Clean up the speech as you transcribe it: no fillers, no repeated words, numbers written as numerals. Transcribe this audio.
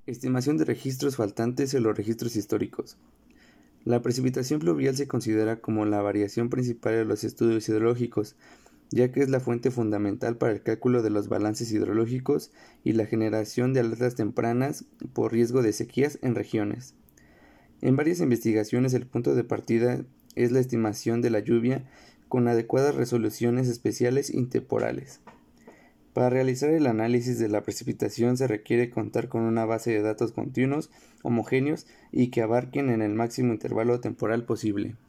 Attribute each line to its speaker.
Speaker 1: Estimación de registros faltantes en los registros históricos. La precipitación pluvial se considera como la variación principal de los estudios hidrológicos, ya que es la fuente fundamental para el cálculo de los balances hidrológicos y la generación de alertas tempranas por riesgo de sequías en regiones. En varias investigaciones el punto de partida es la estimación de la lluvia con adecuadas resoluciones especiales y temporales. Para realizar el análisis de la precipitación se requiere contar con una base de datos continuos, homogéneos y que abarquen en el máximo intervalo temporal posible.